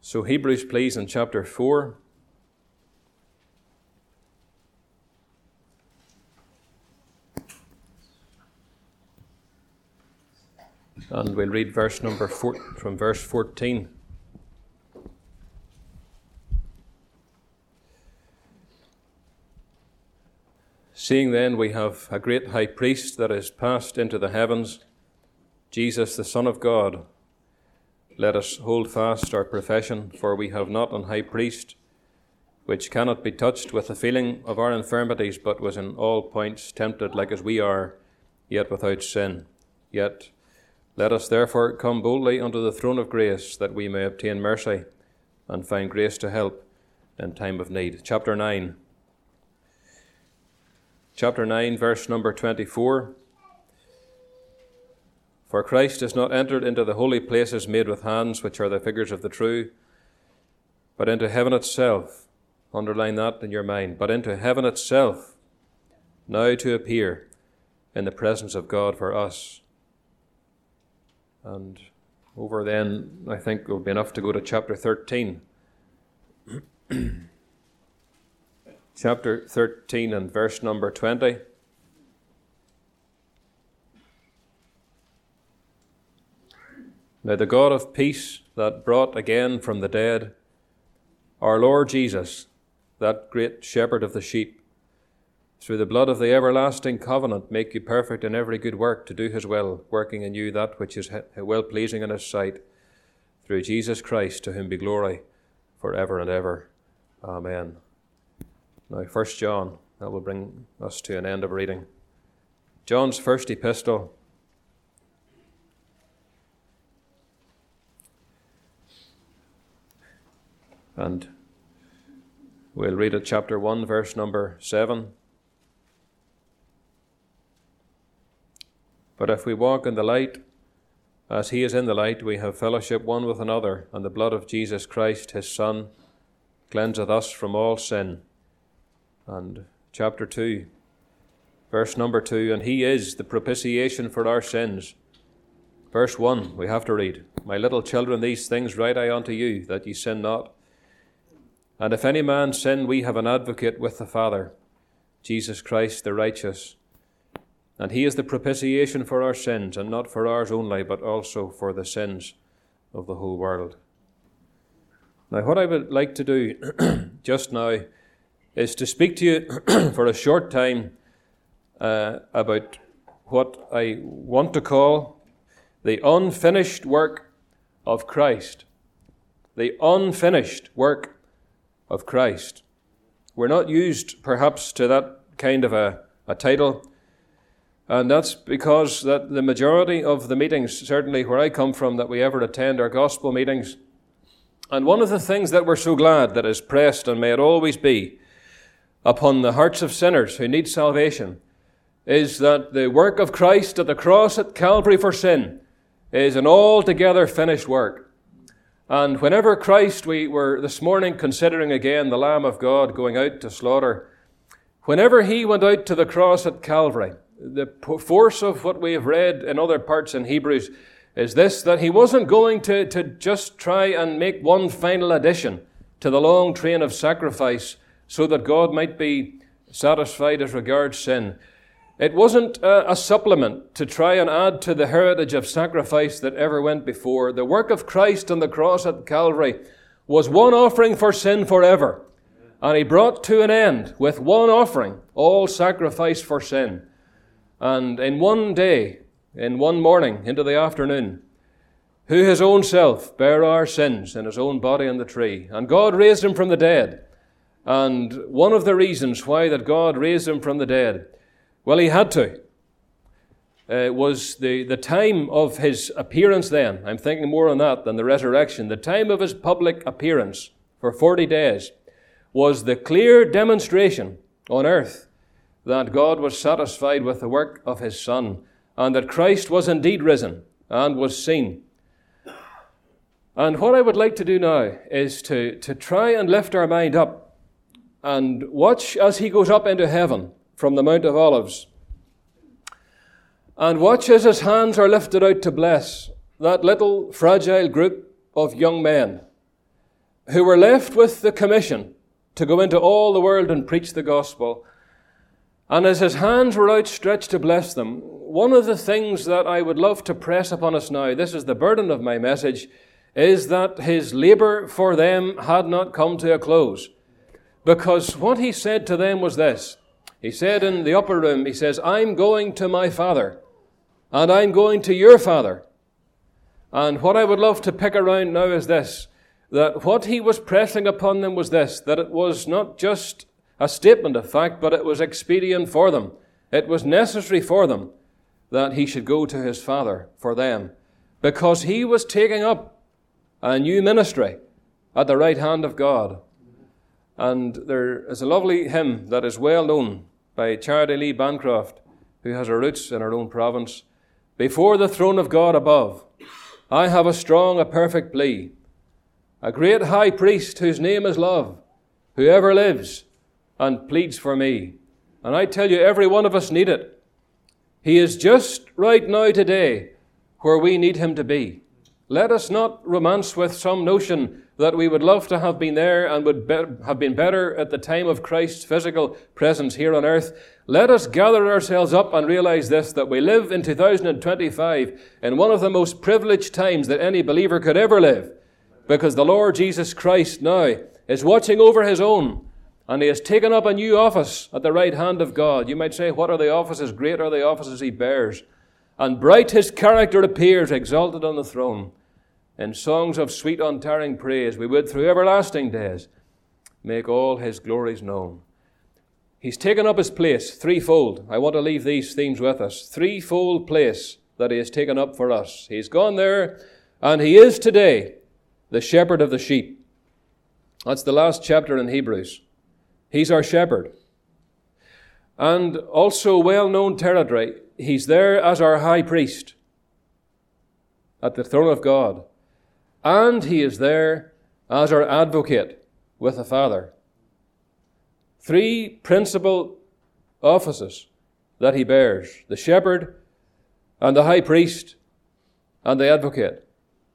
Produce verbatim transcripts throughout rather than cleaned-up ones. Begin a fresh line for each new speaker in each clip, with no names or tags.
So Hebrews, please, in chapter four. And we'll read verse number four, from verse fourteen. Seeing then we have a great high priest that is passed into the heavens, Jesus the Son of God, let us hold fast our profession, for we have not an high priest which cannot be touched with the feeling of our infirmities, but was in all points tempted like as we are, yet without sin. Yet let us therefore come boldly unto the throne of grace, that we may obtain mercy and find grace to help in time of need. Chapter nine. Chapter nine, verse number twenty-four. For Christ is not entered into the holy places made with hands, which are the figures of the true, but into heaven itself. Underline that in your mind. But into heaven itself, now to appear in the presence of God for us. And over then, I think it will be enough to go to chapter thirteen. Chapter thirteen and verse number twenty. Now the God of peace that brought again from the dead our Lord Jesus, that great shepherd of the sheep, through the blood of the everlasting covenant, make you perfect in every good work to do his will, working in you that which is well-pleasing in his sight, through Jesus Christ, to whom be glory for ever and ever. Amen. Now, First John, that will bring us to an end of reading. John's first epistle. And we'll read at chapter one, verse number seven. But if we walk in the light, as he is in the light, we have fellowship one with another, and the blood of Jesus Christ, his Son, cleanseth us from all sin. And chapter two, verse number two, and he is the propitiation for our sins. Verse one, we have to read, My little children, these things write I unto you, that ye sin not. And if any man sin, we have an advocate with the Father, Jesus Christ the righteous. And he is the propitiation for our sins, and not for ours only, but also for the sins of the whole world. Now, what I would like to do just now is to speak to you for a short time uh, about what I want to call the unfinished work of Christ. The unfinished work of Christ. We're not used, perhaps, to that kind of a, a title, and that's because that the majority of the meetings, certainly where I come from, that we ever attend are gospel meetings. And one of the things that we're so glad that is pressed, and may it always be, upon the hearts of sinners who need salvation, is that the work of Christ at the cross at Calvary for sin is an altogether finished work. And whenever Christ, we were this morning considering again the Lamb of God going out to slaughter, whenever he went out to the cross at Calvary, the force of what we have read in other parts in Hebrews is this, that he wasn't going to, to just try and make one final addition to the long train of sacrifice so that God might be satisfied as regards sin. It wasn't a, a supplement to try and add to the heritage of sacrifice that ever went before. The work of Christ on the cross at Calvary was one offering for sin forever. And he brought to an end, with one offering, all sacrifice for sin. And in one day, in one morning, into the afternoon, who his own self bare our sins in his own body on the tree. And God raised him from the dead. And one of the reasons why that God raised him from the dead, well, he had to. It uh, was the, the time of his appearance then. I'm thinking more on that than the resurrection. The time of his public appearance for forty days was the clear demonstration on earth that God was satisfied with the work of his Son, and that Christ was indeed risen and was seen. And what I would like to do now is to, to try and lift our mind up and watch as he goes up into heaven from the Mount of Olives. And watch as his hands are lifted out to bless that little fragile group of young men who were left with the commission to go into all the world and preach the gospel. And as his hands were outstretched to bless them, one of the things that I would love to press upon us now, this is the burden of my message, is that his labor for them had not come to a close. Because what he said to them was this. He said in the upper room, he says, I'm going to my Father, and I'm going to your Father. And what I would love to pick around now is this, that what he was pressing upon them was this, that it was not just a statement of fact, but it was expedient for them. It was necessary for them that he should go to his Father for them, because he was taking up a new ministry at the right hand of God. And there is a lovely hymn that is well known by Charity Lee Bancroft, who has her roots in her own province. Before the throne of God above, I have a strong, a perfect plea, a great high priest whose name is love, who ever lives and pleads for me. And I tell you, every one of us need it. He is just right now today where we need him to be. Let us not romance with some notion that we would love to have been there and would be- have been better at the time of Christ's physical presence here on earth. Let us gather ourselves up and realize this, that we live in two thousand twenty-five in one of the most privileged times that any believer could ever live, because the Lord Jesus Christ now is watching over his own, and he has taken up a new office at the right hand of God. You might say, what are the offices? Great are the offices he bears. And bright his character appears, exalted on the throne. In songs of sweet untiring praise, we would through everlasting days make all his glories known. He's taken up his place threefold. I want to leave these themes with us. Threefold place that he has taken up for us. He's gone there, and he is today the shepherd of the sheep. That's the last chapter in Hebrews. He's our shepherd. And also well-known territory, he's there as our high priest at the throne of God. And he is there as our advocate with the Father. Three principal offices that he bears: the shepherd, and the high priest, and the advocate.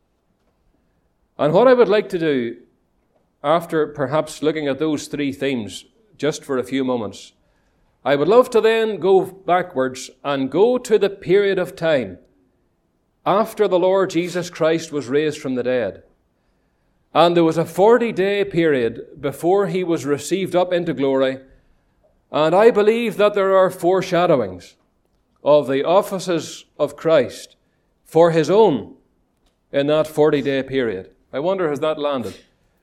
And what I would like to do, after perhaps looking at those three themes just for a few moments, I would love to then go backwards and go to the period of time after the Lord Jesus Christ was raised from the dead. And there was a forty-day period before he was received up into glory. And I believe that there are foreshadowings of the offices of Christ for his own in that forty-day period. I wonder, has that landed?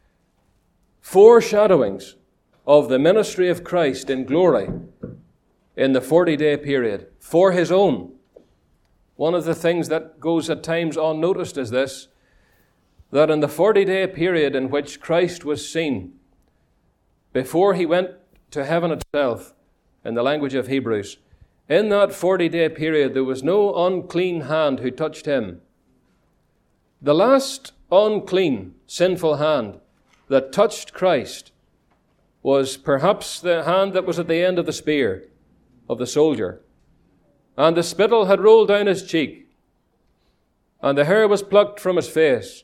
Foreshadowings of the ministry of Christ in glory in the forty-day period for his own. One of the things that goes at times unnoticed is this, that in the forty-day period in which Christ was seen, before he went to heaven itself, in the language of Hebrews, in that forty-day period there was no unclean hand who touched him. The last unclean, sinful hand that touched Christ was perhaps the hand that was at the end of the spear of the soldier. And the spittle had rolled down his cheek, and the hair was plucked from his face,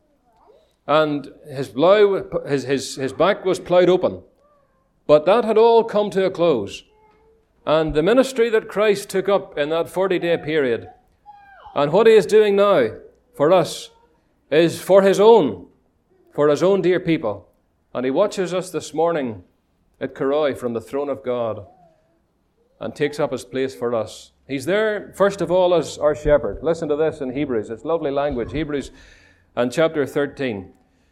and his, blow, his, his, his back was ploughed open. But that had all come to a close. And the ministry that Christ took up in that forty-day period, and what he is doing now for us, is for his own, for his own dear people. And he watches us this morning at Carroy from the throne of God and takes up his place for us. He's there, first of all, as our shepherd. Listen to this in Hebrews. It's lovely language. Hebrews and chapter thirteen.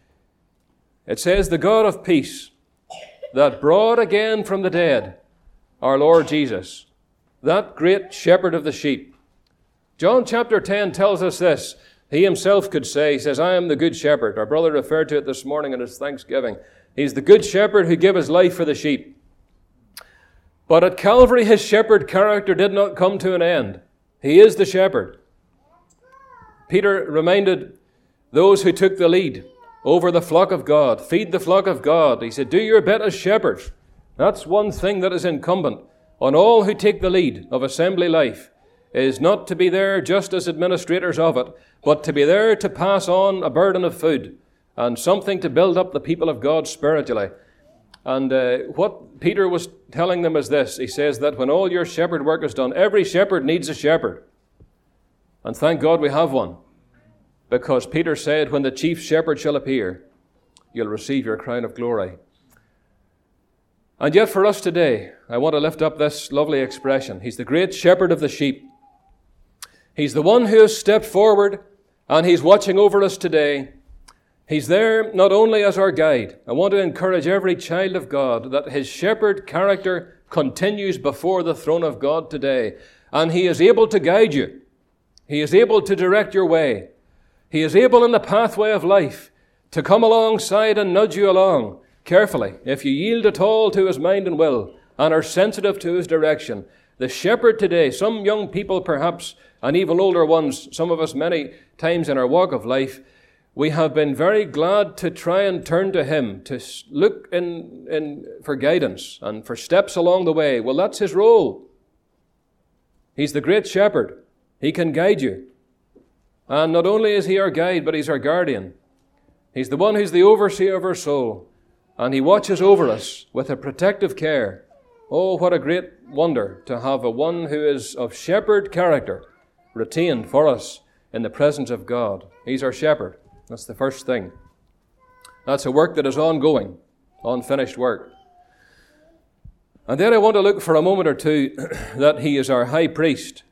It says, the God of peace that brought again from the dead our Lord Jesus, that great shepherd of the sheep. John chapter ten tells us this. He himself could say, he says, I am the good shepherd. Our brother referred to it this morning in his Thanksgiving. He's the good shepherd who gave his life for the sheep. But at Calvary, his shepherd character did not come to an end. He is the shepherd. Peter reminded those who took the lead over the flock of God, feed the flock of God. He said, do your bit as shepherds. That's one thing that is incumbent on all who take the lead of assembly life, is not to be there just as administrators of it, but to be there to pass on a burden of food and something to build up the people of God spiritually. And uh, what Peter was telling them is this. He says that when all your shepherd work is done, every shepherd needs a shepherd. And thank God we have one. Because Peter said, when the chief shepherd shall appear, you'll receive your crown of glory. And yet for us today, I want to lift up this lovely expression. He's the great shepherd of the sheep. He's the one who has stepped forward, and he's watching over us today. He's there not only as our guide. I want to encourage every child of God that his shepherd character continues before the throne of God today. And he is able to guide you. He is able to direct your way. He is able in the pathway of life to come alongside and nudge you along carefully. If you yield at all to his mind and will and are sensitive to his direction, the shepherd today, some young people perhaps, and even older ones, some of us many times in our walk of life, we have been very glad to try and turn to him, to look in, in for guidance and for steps along the way. Well, that's his role. He's the great shepherd. He can guide you. And not only is he our guide, but he's our guardian. He's the one who's the overseer of our soul. And he watches over us with a protective care. Oh, what a great wonder to have a one who is of shepherd character retained for us in the presence of God. He's our shepherd. That's the first thing. That's a work that is ongoing, unfinished work. And then I want to look for a moment or two that he is our high priest.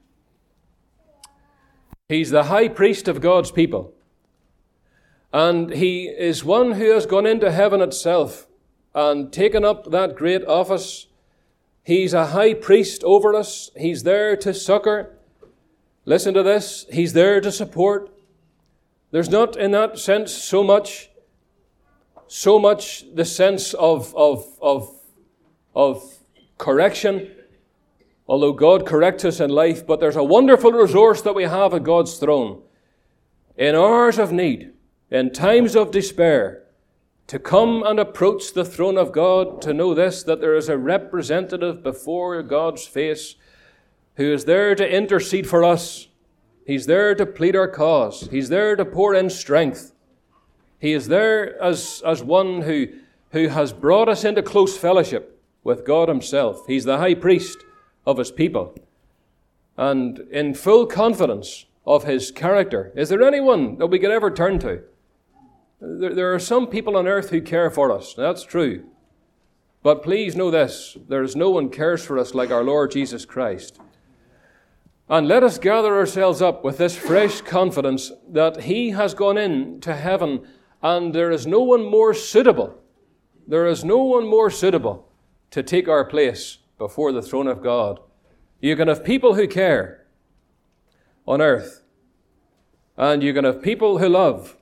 He's the high priest of God's people. And he is one who has gone into heaven itself and taken up that great office. He's a high priest over us. He's there to succor. Listen to this. He's there to support. There's not in that sense so much, so much the sense of, of, of, of correction, although God corrects us in life, but there's a wonderful resource that we have at God's throne. In hours of need, in times of despair, to come and approach the throne of God, to know this, that there is a representative before God's face who is there to intercede for us. He's there to plead our cause. He's there to pour in strength. He is there as, as one who, who has brought us into close fellowship with God himself. He's the high priest of his people. And in full confidence of his character, is there anyone that we could ever turn to? There, there are some people on earth who care for us. That's true. But please know this, there is no one cares for us like our Lord Jesus Christ. And let us gather ourselves up with this fresh confidence that he has gone into heaven and there is no one more suitable. There is no one more suitable to take our place before the throne of God. You can have people who care on earth, and you can have people who love.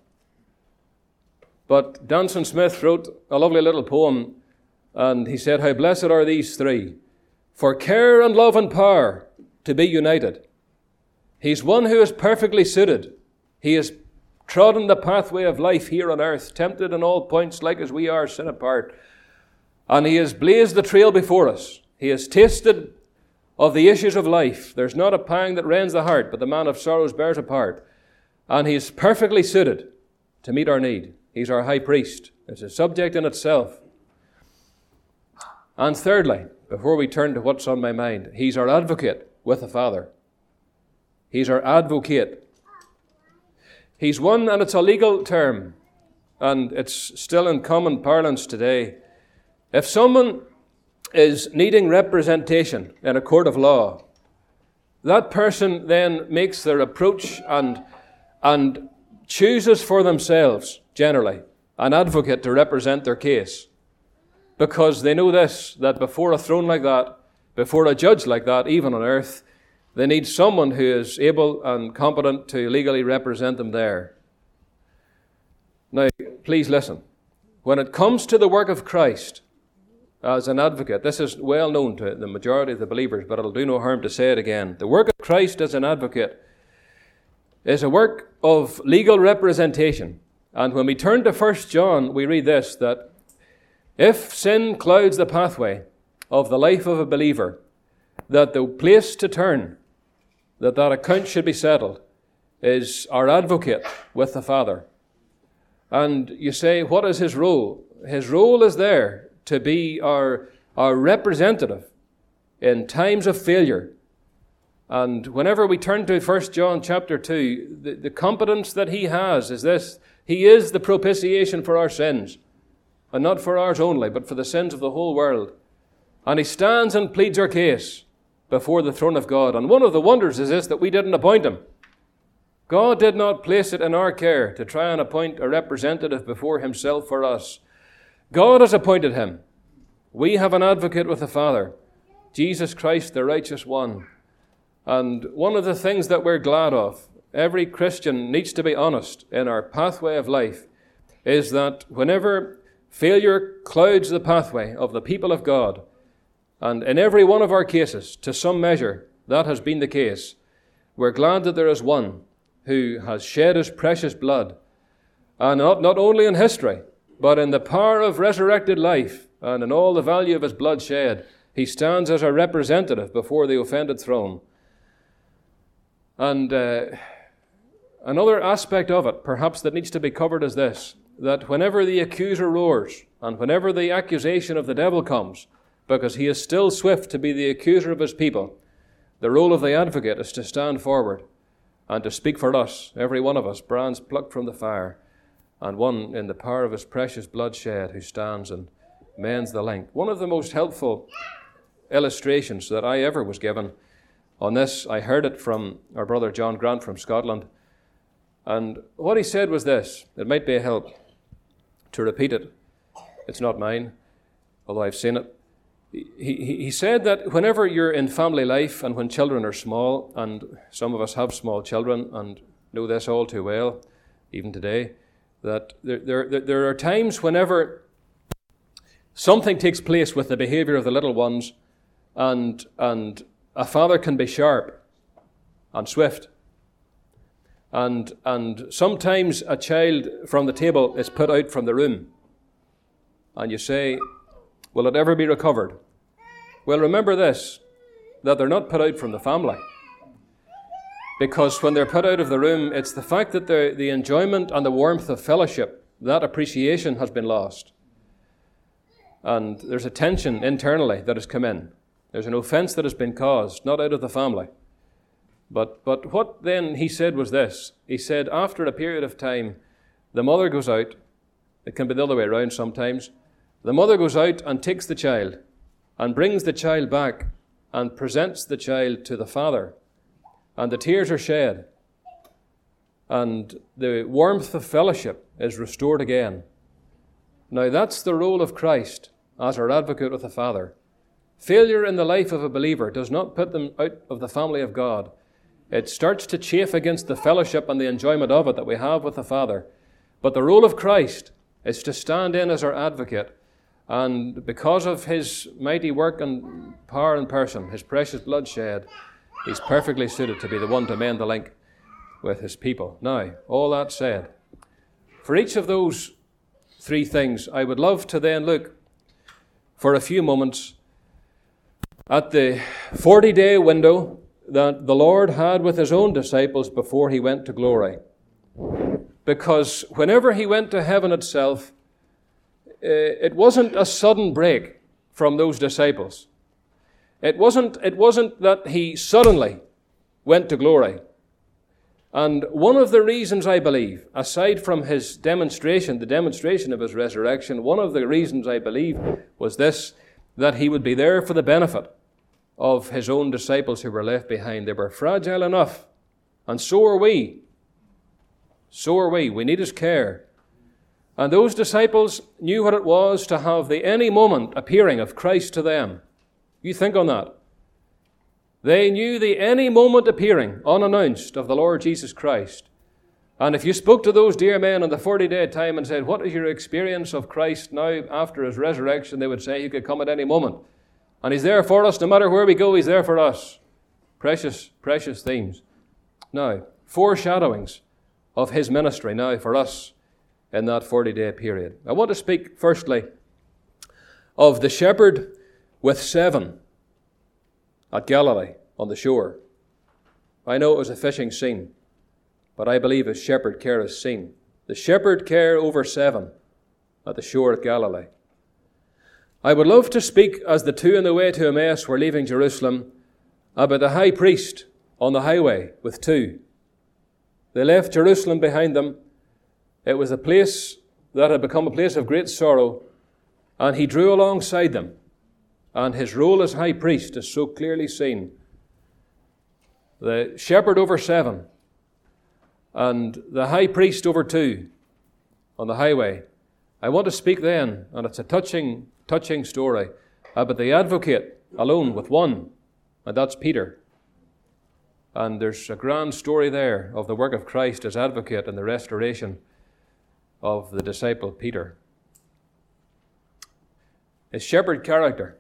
But Danson Smith wrote a lovely little poem, and he said, how blessed are these three, for care and love and power to be united. He's one who is perfectly suited. He has trodden the pathway of life here on earth, tempted in all points like as we are, sin apart. And he has blazed the trail before us. He has tasted of the issues of life. There's not a pang that rends the heart, but the man of sorrows bears a part. And he is perfectly suited to meet our need. He's our high priest. It's a subject in itself. And thirdly, before we turn to what's on my mind, he's our advocate with the Father. He's our advocate. He's one, and it's a legal term, and it's still in common parlance today. If someone is needing representation in a court of law, that person then makes their approach and, and chooses for themselves, generally, an advocate to represent their case. Because they know this, that before a throne like that, before a judge like that, even on earth, they need someone who is able and competent to legally represent them there. Now, please listen. When it comes to the work of Christ as an advocate, this is well known to the majority of the believers, but it'll do no harm to say it again. The work of Christ as an advocate is a work of legal representation. And when we turn to First John, we read this, that if sin clouds the pathway of the life of a believer, that the place to turn, that that account should be settled, is our advocate with the Father. And you say, what is his role? His role is there to be our, our representative in times of failure. And whenever we turn to First John chapter two, the, the competence that he has is this: he is the propitiation for our sins, and not for ours only, but for the sins of the whole world. And he stands and pleads our case before the throne of God. And one of the wonders is this, that we didn't appoint him. God did not place it in our care to try and appoint a representative before himself for us. God has appointed him. We have an advocate with the Father, Jesus Christ, the righteous one. And one of the things that we're glad of, every Christian needs to be honest in our pathway of life, is that whenever failure clouds the pathway of the people of God, and in every one of our cases, to some measure, that has been the case, we're glad that there is one who has shed his precious blood, and not, not only in history, but in the power of resurrected life, and in all the value of his blood shed, he stands as a representative before the offended throne. And uh, another aspect of it, perhaps, that needs to be covered is this, that whenever the accuser roars, and whenever the accusation of the devil comes, because he is still swift to be the accuser of his people, the role of the advocate is to stand forward and to speak for us, every one of us, brands plucked from the fire, and one in the power of his precious blood shed who stands and mends the link. One of the most helpful illustrations that I ever was given on this, I heard it from our brother John Grant from Scotland, and what he said was this. It might be a help to repeat it. It's not mine, although I've seen it. He, he, he said that whenever you're in family life and when children are small, and some of us have small children and know this all too well, even today, that there, there, there are times whenever something takes place with the behavior of the little ones, and, and a father can be sharp and swift. And, and sometimes a child from the table is put out from the room. And you say, will it ever be recovered? Well, remember this, that they're not put out from the family. Because when they're put out of the room, it's the fact that the, the enjoyment and the warmth of fellowship, that appreciation has been lost. And there's a tension internally that has come in. There's an offense that has been caused, not out of the family. But, but what then he said was this. He said, after a period of time, the mother goes out. It can be the other way around sometimes. The mother goes out and takes the child and brings the child back and presents the child to the father. And the tears are shed. And the warmth of fellowship is restored again. Now that's the role of Christ as our advocate with the Father. Failure in the life of a believer does not put them out of the family of God. It starts to chafe against the fellowship and the enjoyment of it that we have with the Father. But the role of Christ is to stand in as our advocate. And because of his mighty work and power in person, his precious blood shed, he's perfectly suited to be the one to mend the link with his people. Now, all that said, for each of those three things, I would love to then look for a few moments at the forty-day window that the Lord had with his own disciples before he went to glory. Because whenever he went to heaven itself, it wasn't a sudden break from those disciples. It wasn't, it wasn't that he suddenly went to glory. And one of the reasons, I believe, aside from his demonstration, the demonstration of his resurrection, one of the reasons, I believe, was this, that he would be there for the benefit of his own disciples who were left behind. They were fragile enough, and so are we. So are we. We need his care. And those disciples knew what it was to have the any moment appearing of Christ to them. You think on that. They knew the any moment appearing, unannounced, of the Lord Jesus Christ. And if you spoke to those dear men on the forty-day time and said, what is your experience of Christ now after his resurrection? They would say he could come at any moment. And he's there for us. No matter where we go, he's there for us. Precious, precious themes. Now, foreshadowings of his ministry now for us in that forty-day period. I want to speak firstly of the shepherd with seven at Galilee on the shore. I know it was a fishing scene, but I believe his shepherd careth scene the shepherd care over seven at the shore at Galilee. I would love to speak, as the two on the way to Emmaus were leaving Jerusalem, about the high priest on the highway with two. They left Jerusalem behind them. It was a place that had become a place of great sorrow, and he drew alongside them, and his role as high priest is so clearly seen. The shepherd over seven, and the high priest over two on the highway. I want to speak then, and it's a touching, touching story, about the advocate alone with one, and that's Peter. And there's a grand story there of the work of Christ as advocate and the restoration of the disciple Peter. His shepherd character.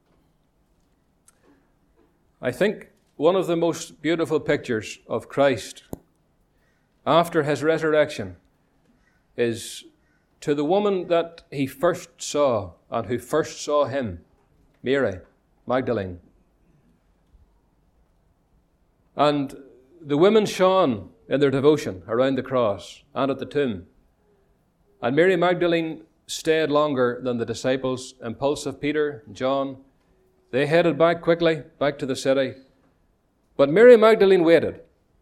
I think one of the most beautiful pictures of Christ after his resurrection is to the woman that he first saw and who first saw him, Mary Magdalene. And the women shone in their devotion around the cross and at the tomb. And Mary Magdalene stayed longer than the disciples, impulsive Peter and John. They headed back quickly, back to the city. But Mary Magdalene waited.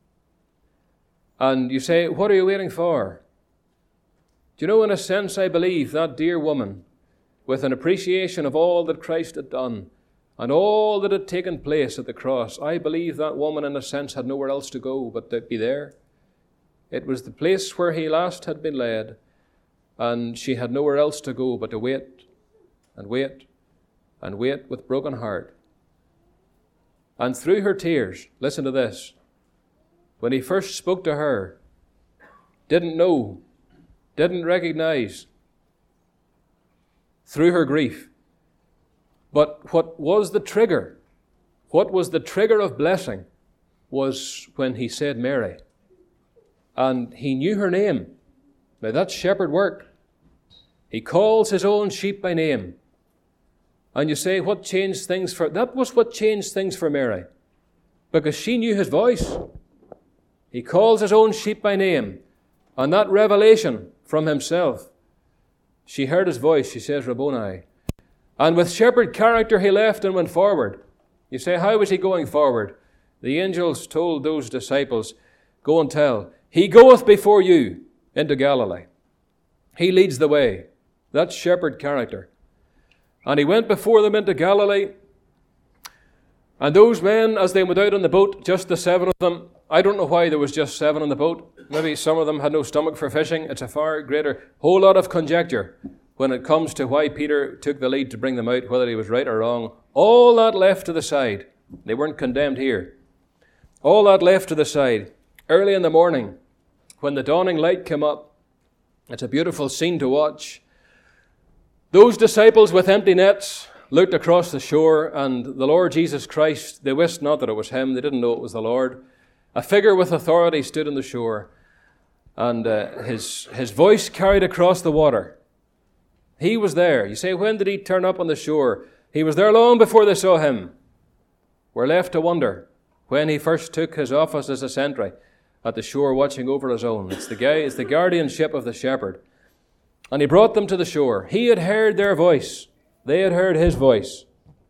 And you say, what are you waiting for? Do you know, in a sense, I believe that dear woman, with an appreciation of all that Christ had done and all that had taken place at the cross, I believe that woman, in a sense, had nowhere else to go but to be there. It was the place where he last had been led, and she had nowhere else to go but to wait and wait and wait with broken heart. And through her tears, listen to this, when he first spoke to her, didn't know, didn't recognize, through her grief. But what was the trigger, what was the trigger of blessing was when he said Mary. And he knew her name. Now that's shepherd work. He calls his own sheep by name. And you say, what changed things for... That was what changed things for Mary. Because she knew his voice. He calls his own sheep by name. And that revelation from himself, she heard his voice, she says, Rabboni. And with shepherd character he left and went forward. You say, how was he going forward? The angels told those disciples, go and tell, he goeth before you into Galilee. He leads the way. That's shepherd character. And he went before them into Galilee. And those men, as they went out on the boat, just the seven of them, I don't know why there was just seven on the boat. Maybe some of them had no stomach for fishing. It's a far greater, whole lot of conjecture when it comes to why Peter took the lead to bring them out, whether he was right or wrong. All that left to the side. They weren't condemned here. All that left to the side. Early in the morning, when the dawning light came up, it's a beautiful scene to watch. Those disciples with empty nets looked across the shore, and the Lord Jesus Christ, they wist not that it was him. They didn't know it was the Lord. A figure with authority stood on the shore, and uh, his, his voice carried across the water. He was there. You say, when did he turn up on the shore? He was there long before they saw him. We're left to wonder when he first took his office as a sentry at the shore watching over his own. It's the guy, it's the guardianship of the shepherd. And he brought them to the shore. He had heard their voice. They had heard his voice.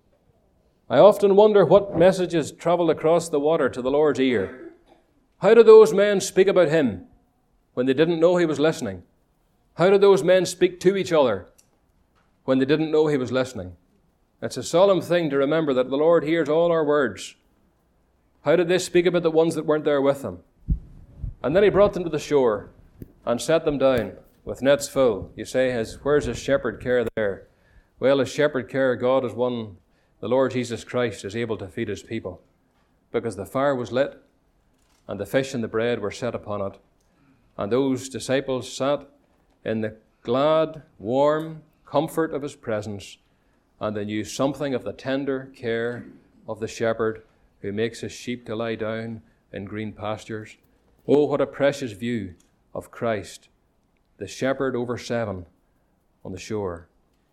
I often wonder what messages traveled across the water to the Lord's ear. How did those men speak about him when they didn't know he was listening? How did those men speak to each other when they didn't know he was listening? It's a solemn thing to remember that the Lord hears all our words. How did they speak about the ones that weren't there with them? And then he brought them to the shore and set them down with nets full. You say, his, where's his shepherd care there? Well, his shepherd care, God is one, the Lord Jesus Christ is able to feed his people, because the fire was lit and the fish and the bread were set upon it. And those disciples sat in the glad, warm comfort of his presence, and they knew something of the tender care of the shepherd who makes his sheep to lie down in green pastures. Oh, what a precious view of Christ, the shepherd over seven on the shore.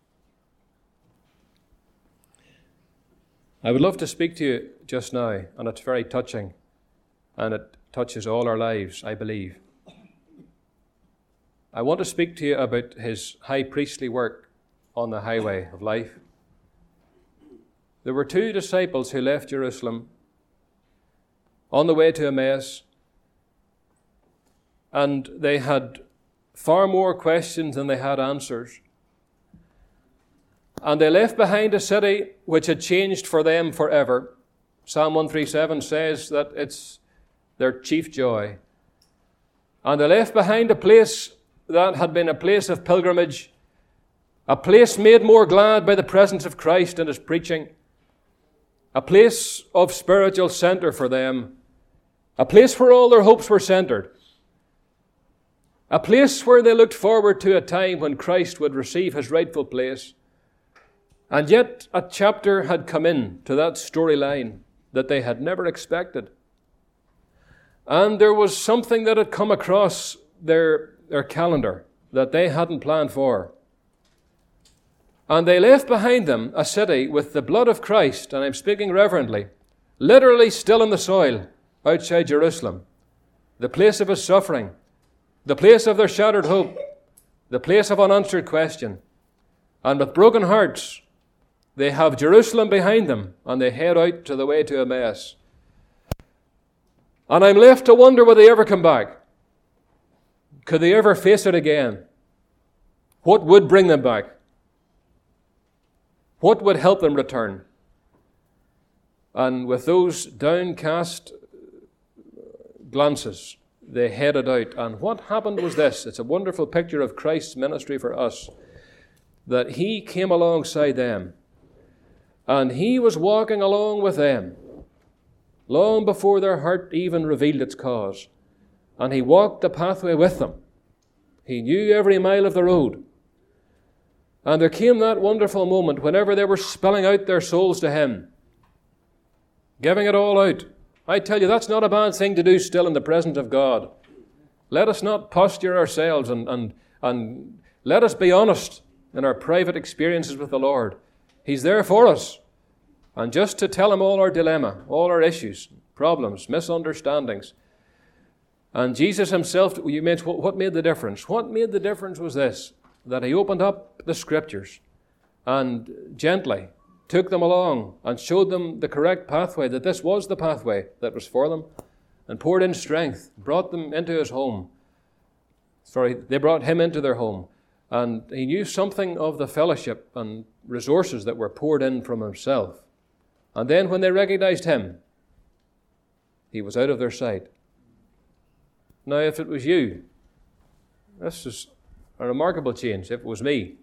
I would love to speak to you just now, and it's very touching, and it touches all our lives, I believe. I want to speak to you about his high priestly work on the highway of life. There were two disciples who left Jerusalem on the way to Emmaus, and they had far more questions than they had answers. And they left behind a city which had changed for them forever. Psalm one thirty-seven says that it's their chief joy. And they left behind a place that had been a place of pilgrimage, a place made more glad by the presence of Christ and his preaching, a place of spiritual center for them, a place where all their hopes were centered, a place where they looked forward to a time when Christ would receive his rightful place. And yet a chapter had come in to that storyline that they had never expected. And there was something that had come across their, their calendar that they hadn't planned for. And they left behind them a city with the blood of Christ, and I'm speaking reverently, literally still in the soil outside Jerusalem, the place of his suffering, the place of their shattered hope, the place of unanswered question. And with broken hearts, they have Jerusalem behind them, and they head out to the way to Emmaus. And I'm left to wonder, will they ever come back? Could they ever face it again? What would bring them back? What would help them return? And with those downcast glances, they headed out. And what happened was this. It's a wonderful picture of Christ's ministry for us, that he came alongside them. And he was walking along with them, long before their heart even revealed its cause. And he walked the pathway with them. He knew every mile of the road. And there came that wonderful moment whenever they were spilling out their souls to him, giving it all out. I tell you, that's not a bad thing to do still in the presence of God. Let us not posture ourselves and, and, and let us be honest in our private experiences with the Lord. He's there for us. And just to tell him all our dilemma, all our issues, problems, misunderstandings. And Jesus himself, you meant, what made the difference? What made the difference was this, that he opened up the Scriptures and gently took them along and showed them the correct pathway, that this was the pathway that was for them, and poured in strength, brought them into his home. Sorry, they brought him into their home. And he knew something of the fellowship and resources that were poured in from himself. And then when they recognized him, he was out of their sight. Now, if it was you, this is a remarkable change. If it was me,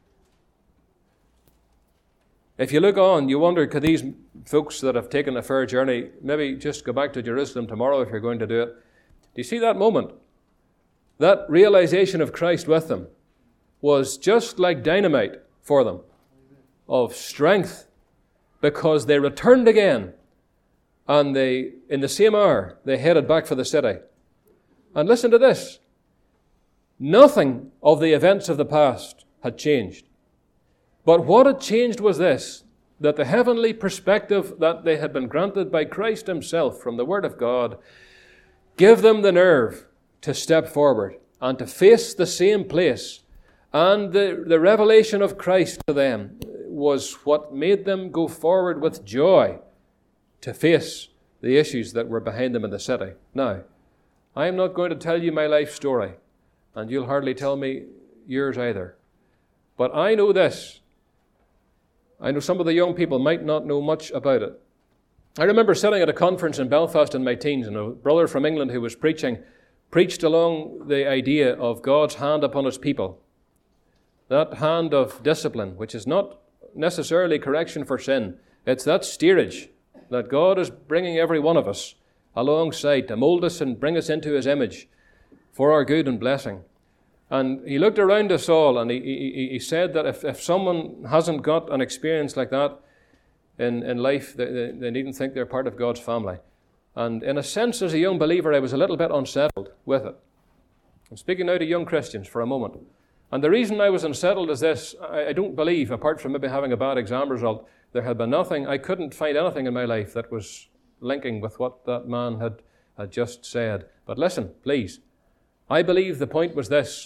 if you look on, you wonder, could these folks that have taken a fair journey maybe just go back to Jerusalem tomorrow if you're going to do it? Do you see that moment? That realization of Christ with them was just like dynamite for them, of strength, because they returned again, and they, in the same hour, they headed back for the city. And listen to this. Nothing of the events of the past had changed. But what had changed was this, that the heavenly perspective that they had been granted by Christ himself from the Word of God gave them the nerve to step forward and to face the same place. And the, the revelation of Christ to them was what made them go forward with joy to face the issues that were behind them in the city. Now, I am not going to tell you my life story, and you'll hardly tell me yours either. But I know this. I know some of the young people might not know much about it. I remember sitting at a conference in Belfast in my teens, and a brother from England who was preaching, preached along the idea of God's hand upon his people. That hand of discipline, which is not necessarily correction for sin. It's that steerage that God is bringing every one of us alongside to mold us and bring us into his image for our good and blessing. And he looked around us all, and he, he, he said that if, if someone hasn't got an experience like that in, in life, they, they needn't think they're part of God's family. And in a sense, as a young believer, I was a little bit unsettled with it. I'm speaking now to young Christians for a moment. And the reason I was unsettled is this. I, I don't believe, apart from maybe having a bad exam result, there had been nothing, I couldn't find anything in my life that was linking with what that man had, had just said. But listen, please. I believe the point was this,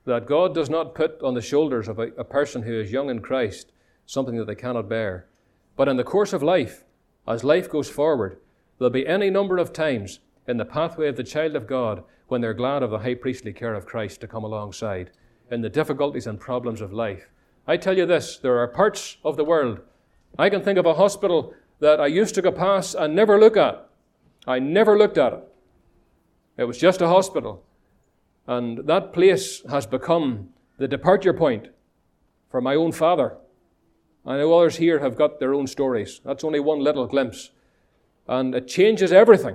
that God does not put on the shoulders of a, a person who is young in Christ something that they cannot bear. But in the course of life, as life goes forward, there'll be any number of times in the pathway of the child of God when they're glad of the high priestly care of Christ to come alongside in the difficulties and problems of life. I tell you this, there are parts of the world. I can think of a hospital that I used to go past and never look at. I never looked at it. It was just a hospital. And that place has become the departure point for my own father. I know others here have got their own stories. That's only one little glimpse. And it changes everything.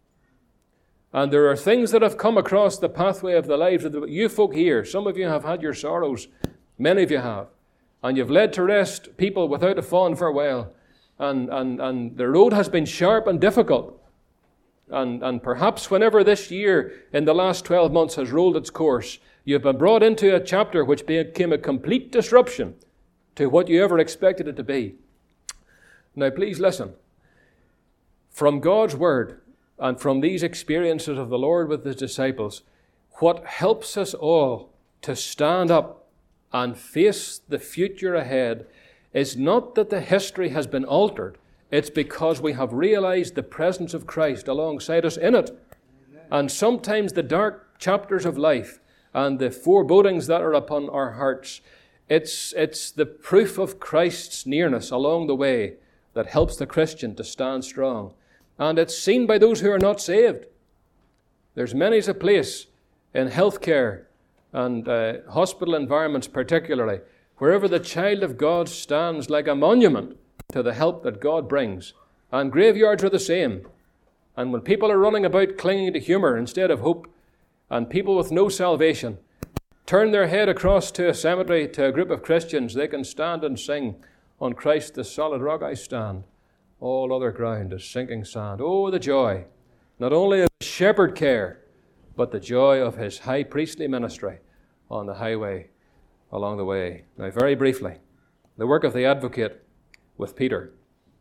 And there are things that have come across the pathway of the lives of the, you folk here. Some of you have had your sorrows. Many of you have. And you've led to rest people without a fond farewell. And, and, and the road has been sharp and difficult. And, and perhaps whenever this year in the last twelve months has rolled its course, you've been brought into a chapter which became a complete disruption to what you ever expected it to be. Now please listen. From God's Word and from these experiences of the Lord with His disciples, what helps us all to stand up and face the future ahead is not that the history has been altered. It's because we have realized the presence of Christ alongside us in it. And sometimes the dark chapters of life and the forebodings that are upon our hearts, it's, it's the proof of Christ's nearness along the way that helps the Christian to stand strong. And it's seen by those who are not saved. There's many's a place in healthcare and uh, hospital environments particularly, wherever the child of God stands like a monument to the help that God brings. And graveyards are the same. And when people are running about clinging to humour instead of hope, and people with no salvation turn their head across to a cemetery to a group of Christians, they can stand and sing, "On Christ the solid rock I stand. All other ground is sinking sand." Oh, the joy, not only of His shepherd care, but the joy of His high priestly ministry on the highway along the way. Now, very briefly, the work of the advocate with Peter.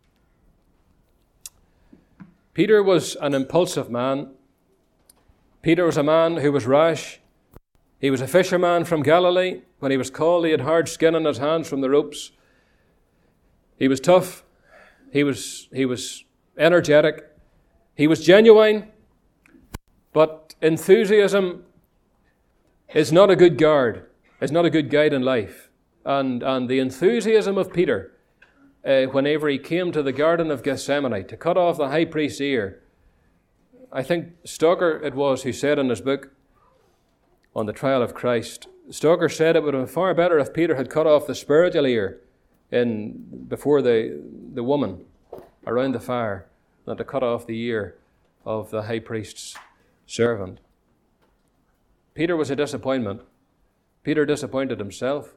Peter was an impulsive man. Peter was a man who was rash. He was a fisherman from Galilee. When he was called, he had hard skin on his hands from the ropes. He was tough. He was, he was energetic. He was genuine. But enthusiasm is not a good guard, is not a good guide in life. And, and the enthusiasm of Peter, Uh, whenever he came to the Garden of Gethsemane to cut off the high priest's ear, I think Stoker it was who said in his book on the trial of Christ, Stoker said it would have been far better if Peter had cut off the spiritual ear in before the, the woman around the fire than to cut off the ear of the high priest's servant. Peter was a disappointment. Peter disappointed himself.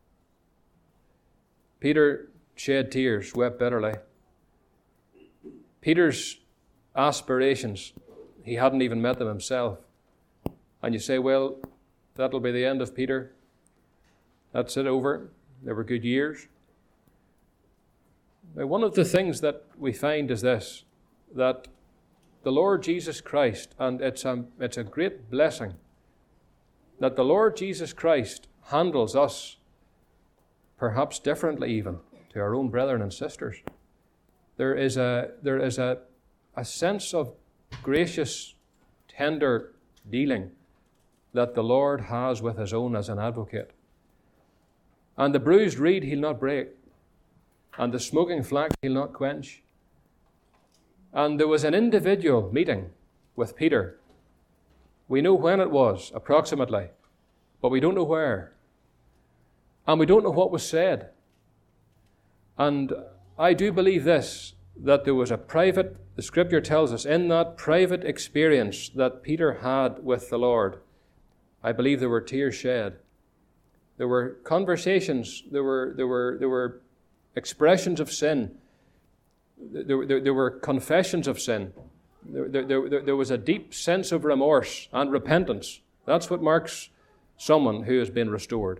Peter shed tears, wept bitterly. Peter's aspirations, he hadn't even met them himself. And you say, well, that'll be the end of Peter. That's it, over. There were good years. Now, one of the things that we find is this, that the Lord Jesus Christ, and it's a, it's a great blessing, that the Lord Jesus Christ handles us perhaps differently even to our own brethren and sisters. There is a there is a, a sense of gracious, tender dealing that the Lord has with His own as an advocate. And the bruised reed He'll not break, and the smoking flax He'll not quench. And there was an individual meeting with Peter. We know when it was, approximately, but we don't know where. And we don't know what was said. And I do believe this, that there was a private, the Scripture tells us, in that private experience that Peter had with the Lord, I believe there were tears shed. There were conversations, there were there were there were expressions of sin. There, there, there were confessions of sin. There, there, there, there was a deep sense of remorse and repentance. That's what marks someone who has been restored.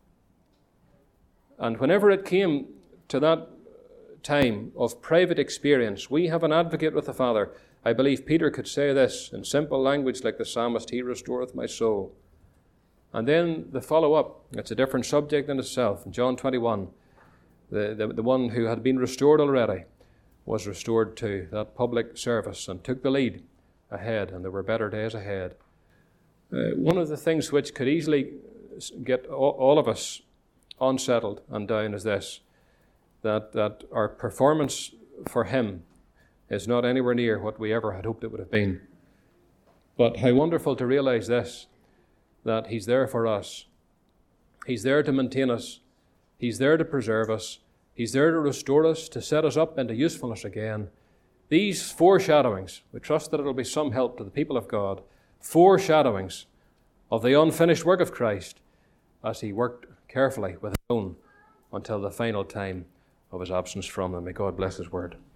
And whenever it came to that time of private experience, we have an advocate with the Father. I believe Peter could say this in simple language like the psalmist, "He restoreth my soul." And then the follow-up, it's a different subject in itself. In John twenty-one, the, the, the one who had been restored already was restored to that public service and took the lead ahead, and there were better days ahead. Uh, one of the things which could easily get all, all of us unsettled and down is this, that, that our performance for him is not anywhere near what we ever had hoped it would have been. But how wonderful to realize this, that he's there for us. He's there to maintain us. He's there to preserve us. He's there to restore us, to set us up into usefulness again. These foreshadowings, we trust that it'll be some help to the people of God, foreshadowings of the unfinished work of Christ as he worked carefully with his own until the final time of his absence from them. May God bless his word.